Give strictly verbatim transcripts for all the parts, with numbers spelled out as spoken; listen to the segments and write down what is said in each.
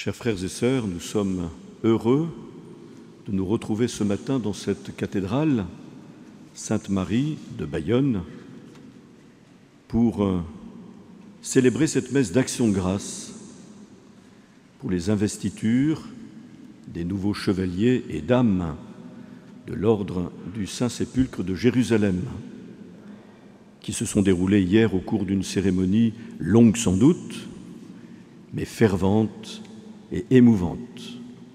Chers frères et sœurs, nous sommes heureux de nous retrouver ce matin dans cette cathédrale Sainte-Marie de Bayonne pour célébrer cette messe d'action de grâce pour les investitures des nouveaux chevaliers et dames de l'ordre du Saint-Sépulcre de Jérusalem, qui se sont déroulées hier au cours d'une cérémonie longue sans doute, mais fervente et émouvante.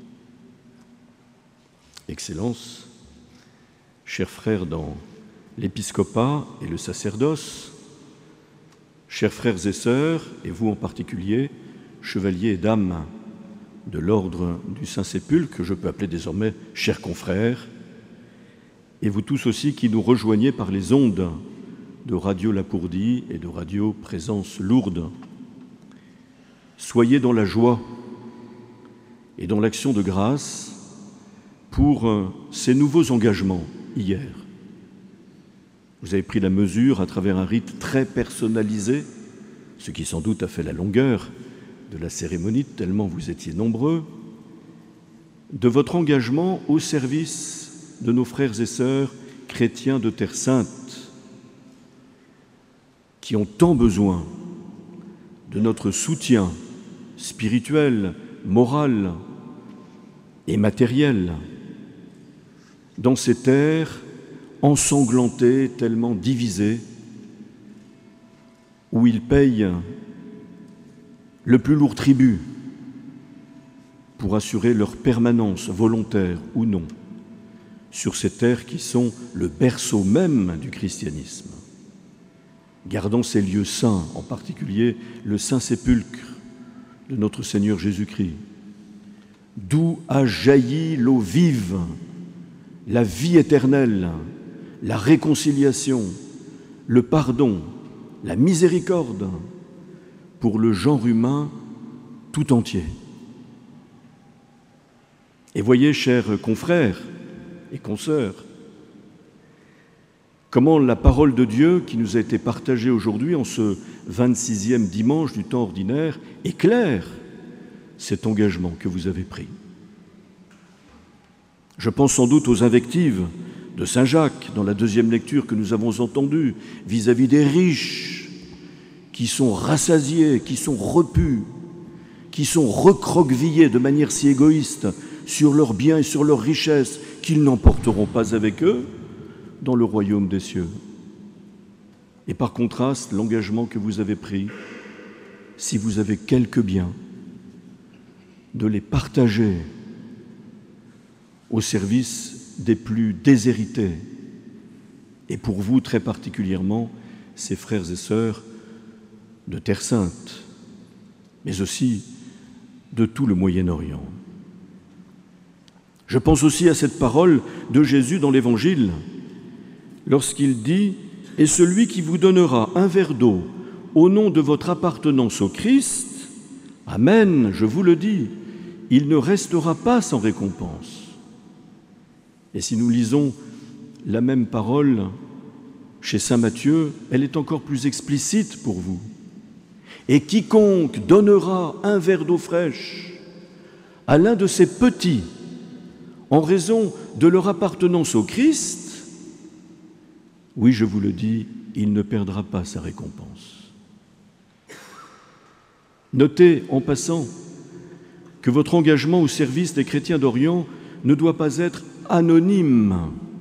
Excellences, chers frères dans l'épiscopat et le sacerdoce, chers frères et sœurs, et vous en particulier, chevaliers et dames de l'ordre du Saint-Sépulcre, que je peux appeler désormais chers confrères, et vous tous aussi qui nous rejoignez par les ondes de Radio Lapourdie et de Radio Présence Lourdes. Soyez dans la joie et dans l'action de grâce pour ces nouveaux engagements hier. Vous avez pris la mesure à travers un rite très personnalisé, ce qui sans doute a fait la longueur de la cérémonie, tellement vous étiez nombreux, de votre engagement au service de nos frères et sœurs chrétiens de Terre Sainte, qui ont tant besoin de notre soutien spirituel, moral et matériel dans ces terres ensanglantées, tellement divisées, où ils payent le plus lourd tribut pour assurer leur permanence, volontaire ou non, sur ces terres qui sont le berceau même du christianisme. Gardant ces lieux saints, en particulier le Saint-Sépulcre de notre Seigneur Jésus-Christ, d'où a jailli l'eau vive, la vie éternelle, la réconciliation, le pardon, la miséricorde pour le genre humain tout entier. Et voyez, chers confrères et consoeurs, comment la parole de Dieu qui nous a été partagée aujourd'hui en ce vingt-sixième dimanche du temps ordinaire éclaire cet engagement que vous avez pris. Je pense sans doute aux invectives de Saint Jacques dans la deuxième lecture que nous avons entendue vis-à-vis des riches qui sont rassasiés, qui sont repus, qui sont recroquevillés de manière si égoïste sur leurs biens et sur leurs richesses qu'ils n'emporteront pas avec eux dans le royaume des cieux. Et par contraste, l'engagement que vous avez pris, si vous avez quelques biens, de les partager au service des plus déshérités, et pour vous très particulièrement, ces frères et sœurs de Terre Sainte, mais aussi de tout le Moyen-Orient. Je pense aussi à cette parole de Jésus dans l'Évangile, lorsqu'il dit « Et celui qui vous donnera un verre d'eau au nom de votre appartenance au Christ, Amen, je vous le dis, il ne restera pas sans récompense. » Et si nous lisons la même parole chez saint Matthieu, elle est encore plus explicite pour vous. « Et quiconque donnera un verre d'eau fraîche à l'un de ces petits, en raison de leur appartenance au Christ, oui, je vous le dis, il ne perdra pas sa récompense. » Notez en passant que votre engagement au service des chrétiens d'Orient ne doit pas être anonyme,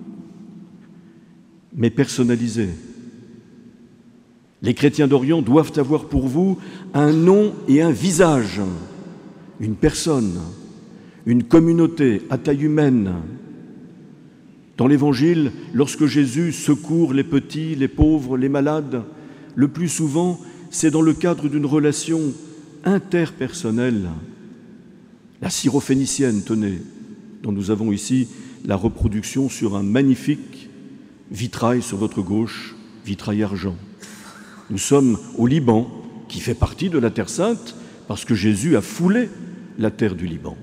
mais personnalisé. Les chrétiens d'Orient doivent avoir pour vous un nom et un visage, une personne, une communauté à taille humaine. Dans l'Évangile, lorsque Jésus secourt les petits, les pauvres, les malades, le plus souvent, c'est dans le cadre d'une relation interpersonnelle. La syrophénicienne, tenez, dont nous avons ici la reproduction sur un magnifique vitrail sur votre gauche, vitrail argent. Nous sommes au Liban, qui fait partie de la Terre Sainte, parce que Jésus a foulé la terre du Liban,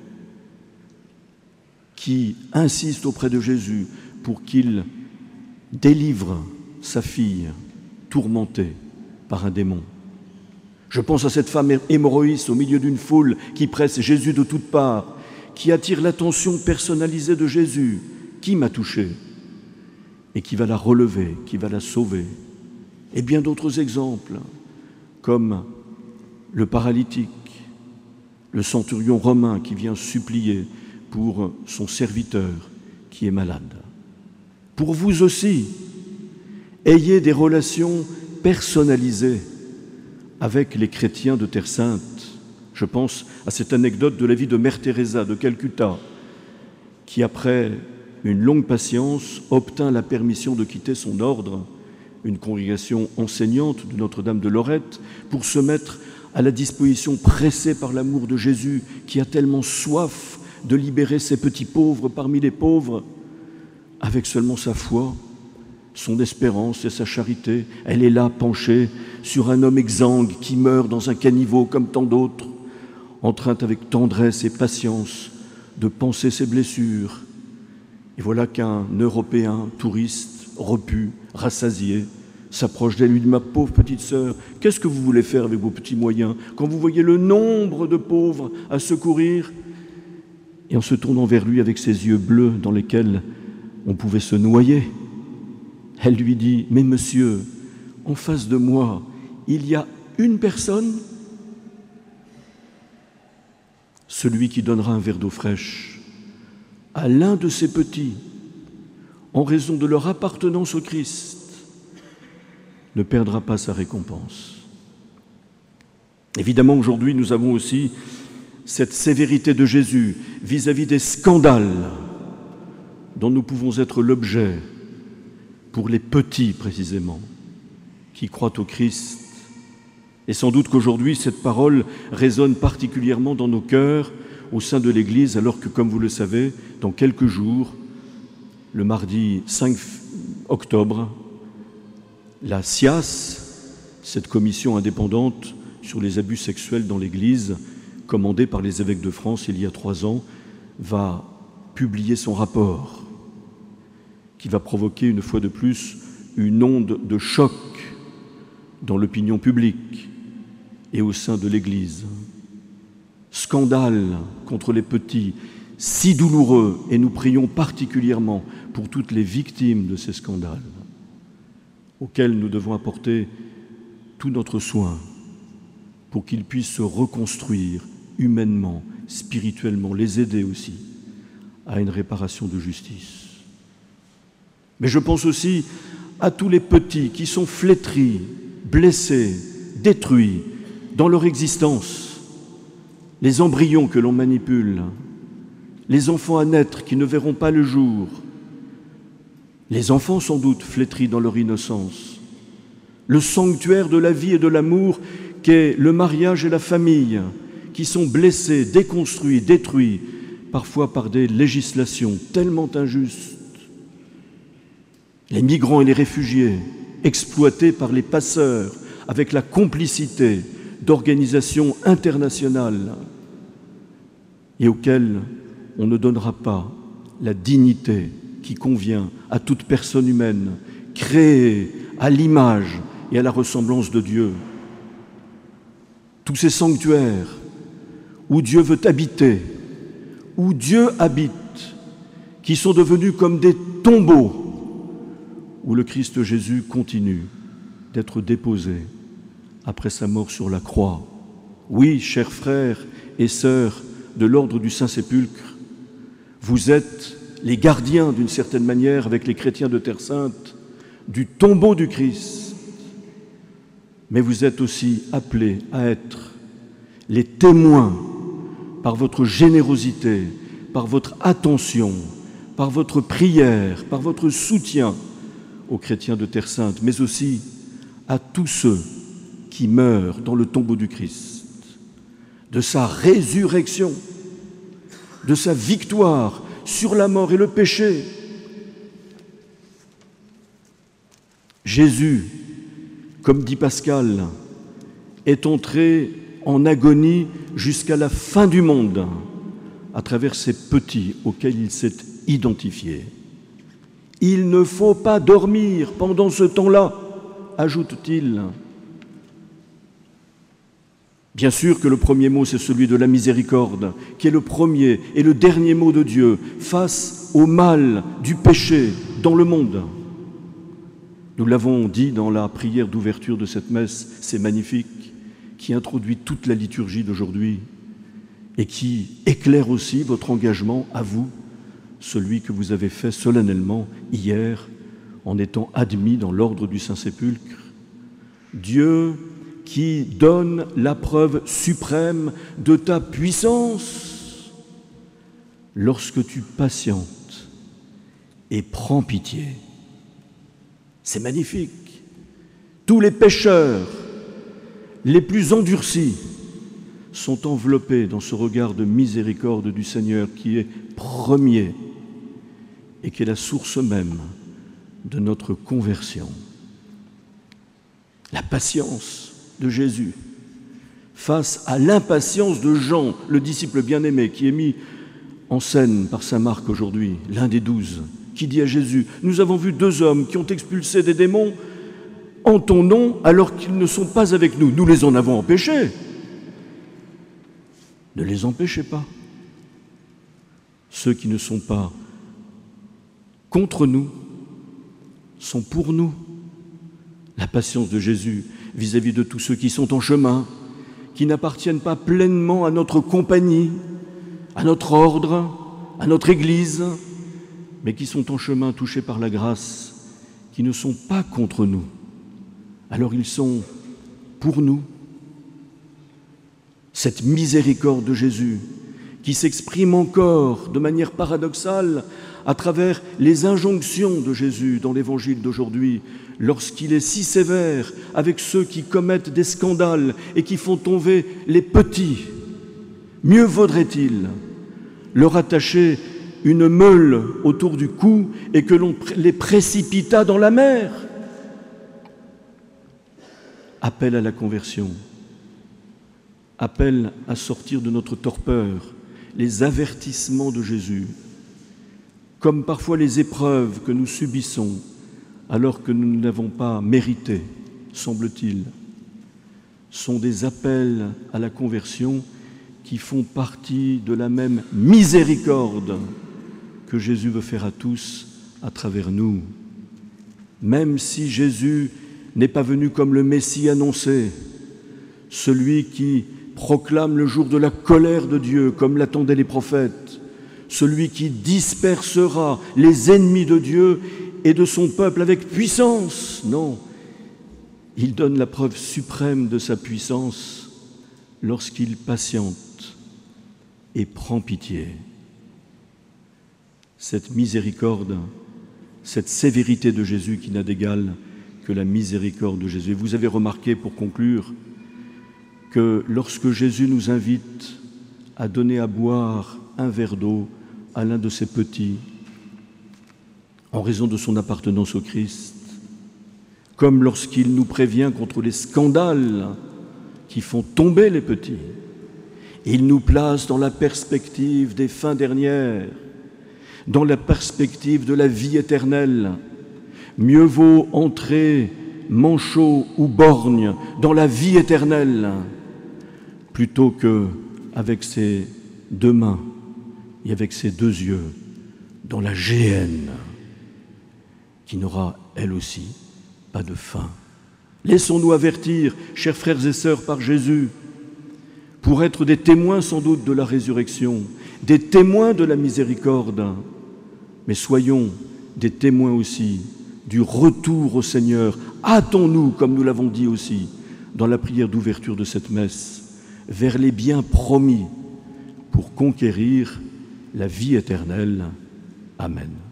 qui insiste auprès de Jésus pour qu'il délivre sa fille tourmentée par un démon. Je pense à cette femme hémorroïste au milieu d'une foule qui presse Jésus de toutes parts, qui attire l'attention personnalisée de Jésus. Qui m'a touché? Et qui va la relever, qui va la sauver. Et bien d'autres exemples, comme le paralytique, le centurion romain qui vient supplier pour son serviteur qui est malade. Pour vous aussi, ayez des relations personnalisées avec les chrétiens de Terre Sainte. Je pense à cette anecdote de la vie de Mère Teresa de Calcutta, qui après une longue patience obtint la permission de quitter son ordre, une congrégation enseignante de Notre-Dame de Lorette, pour se mettre à la disposition, pressée par l'amour de Jésus, qui a tellement soif de libérer ces petits pauvres parmi les pauvres. Avec seulement sa foi, son espérance et sa charité, elle est là, penchée sur un homme exsangue qui meurt dans un caniveau comme tant d'autres, en train avec tendresse et patience de panser ses blessures. Et voilà qu'un Européen touriste, repu, rassasié, s'approche d'elle et lui dit « Ma pauvre petite sœur, qu'est-ce que vous voulez faire avec vos petits moyens quand vous voyez le nombre de pauvres à secourir ?» Et en se tournant vers lui avec ses yeux bleus dans lesquels on pouvait se noyer, elle lui dit « Mais monsieur, en face de moi, il y a une personne, celui qui donnera un verre d'eau fraîche à l'un de ces petits, en raison de leur appartenance au Christ, ne perdra pas sa récompense. » Évidemment, aujourd'hui, nous avons aussi cette sévérité de Jésus vis-à-vis des scandales dont nous pouvons être l'objet pour les petits, précisément, qui croient au Christ. Et sans doute qu'aujourd'hui, cette parole résonne particulièrement dans nos cœurs au sein de l'Église, alors que, comme vous le savez, dans quelques jours, le mardi cinq octobre, la S I A S, cette commission indépendante sur les abus sexuels dans l'Église, commandée par les évêques de France il y a trois ans, va publier son rapport, qui va provoquer une fois de plus une onde de choc dans l'opinion publique et au sein de l'Église. Scandale contre les petits, si douloureux, et nous prions particulièrement pour toutes les victimes de ces scandales, auxquels nous devons apporter tout notre soin pour qu'ils puissent se reconstruire humainement, spirituellement, les aider aussi à une réparation de justice. Mais je pense aussi à tous les petits qui sont flétris, blessés, détruits dans leur existence, les embryons que l'on manipule, les enfants à naître qui ne verront pas le jour, les enfants sans doute flétris dans leur innocence, le sanctuaire de la vie et de l'amour qu'est le mariage et la famille, qui sont blessés, déconstruits, détruits, parfois par des législations tellement injustes. Les migrants et les réfugiés, exploités par les passeurs, avec la complicité d'organisations internationales et auxquelles on ne donnera pas la dignité qui convient à toute personne humaine, créée à l'image et à la ressemblance de Dieu. Tous ces sanctuaires où Dieu veut habiter, où Dieu habite, qui sont devenus comme des tombeaux, où le Christ Jésus continue d'être déposé après sa mort sur la croix. Oui, chers frères et sœurs de l'ordre du Saint-Sépulcre, vous êtes les gardiens, d'une certaine manière, avec les chrétiens de Terre Sainte, du tombeau du Christ. Mais vous êtes aussi appelés à être les témoins, par votre générosité, par votre attention, par votre prière, par votre soutien aux chrétiens de Terre Sainte, mais aussi à tous ceux qui meurent dans le tombeau du Christ, de sa résurrection, de sa victoire sur la mort et le péché. Jésus, comme dit Pascal, est entré en agonie jusqu'à la fin du monde à travers ces petits auxquels il s'est identifié. Il ne faut pas dormir pendant ce temps-là, ajoute-t-il. Bien sûr que le premier mot, c'est celui de la miséricorde, qui est le premier et le dernier mot de Dieu face au mal du péché dans le monde. Nous l'avons dit dans la prière d'ouverture de cette messe, c'est magnifique, qui introduit toute la liturgie d'aujourd'hui et qui éclaire aussi votre engagement à vous, celui que vous avez fait solennellement hier en étant admis dans l'ordre du Saint-Sépulcre. Dieu qui donne la preuve suprême de ta puissance lorsque tu patientes et prends pitié. C'est magnifique. Tous les pécheurs les plus endurcis sont enveloppés dans ce regard de miséricorde du Seigneur qui est premier et qui est la source même de notre conversion. La patience de Jésus face à l'impatience de Jean, le disciple bien-aimé, qui est mis en scène par saint Marc aujourd'hui, l'un des douze, qui dit à Jésus, « Nous avons vu deux hommes qui ont expulsé des démons en ton nom alors qu'ils ne sont pas avec nous. Nous les en avons empêchés. » Ne les empêchez pas. Ceux qui ne sont pas contre nous sont pour nous. La patience de Jésus vis-à-vis de tous ceux qui sont en chemin, qui n'appartiennent pas pleinement à notre compagnie, à notre ordre, à notre Église, mais qui sont en chemin touchés par la grâce, qui ne sont pas contre nous. Alors ils sont pour nous. Cette miséricorde de Jésus, qui s'exprime encore de manière paradoxale à travers les injonctions de Jésus dans l'Évangile d'aujourd'hui, lorsqu'il est si sévère avec ceux qui commettent des scandales et qui font tomber les petits. Mieux vaudrait-il leur attacher une meule autour du cou et que l'on les précipitât dans la mer. Appel à la conversion, appel à sortir de notre torpeur, les avertissements de Jésus, comme parfois les épreuves que nous subissons alors que nous ne l'avons pas mérité, semble-t-il, sont des appels à la conversion qui font partie de la même miséricorde que Jésus veut faire à tous à travers nous. Même si Jésus n'est pas venu comme le Messie annoncé, celui qui proclame le jour de la colère de Dieu, comme l'attendaient les prophètes, celui qui dispersera les ennemis de Dieu et de son peuple avec puissance. Non, il donne la preuve suprême de sa puissance lorsqu'il patiente et prend pitié. Cette miséricorde, cette sévérité de Jésus qui n'a d'égal que la miséricorde de Jésus. Vous avez remarqué, pour conclure, que lorsque Jésus nous invite à donner à boire un verre d'eau à l'un de ses petits, en raison de son appartenance au Christ, comme lorsqu'il nous prévient contre les scandales qui font tomber les petits, il nous place dans la perspective des fins dernières, dans la perspective de la vie éternelle. Mieux vaut entrer manchot ou borgne dans la vie éternelle plutôt que avec ses deux mains et avec ses deux yeux dans la géhenne qui n'aura elle aussi pas de fin. Laissons-nous avertir, chers frères et sœurs, par Jésus, pour être des témoins sans doute de la résurrection, des témoins de la miséricorde, mais soyons des témoins aussi du retour au Seigneur. Hâtons-nous, comme nous l'avons dit aussi dans la prière d'ouverture de cette messe, vers les biens promis pour conquérir la vie éternelle. Amen.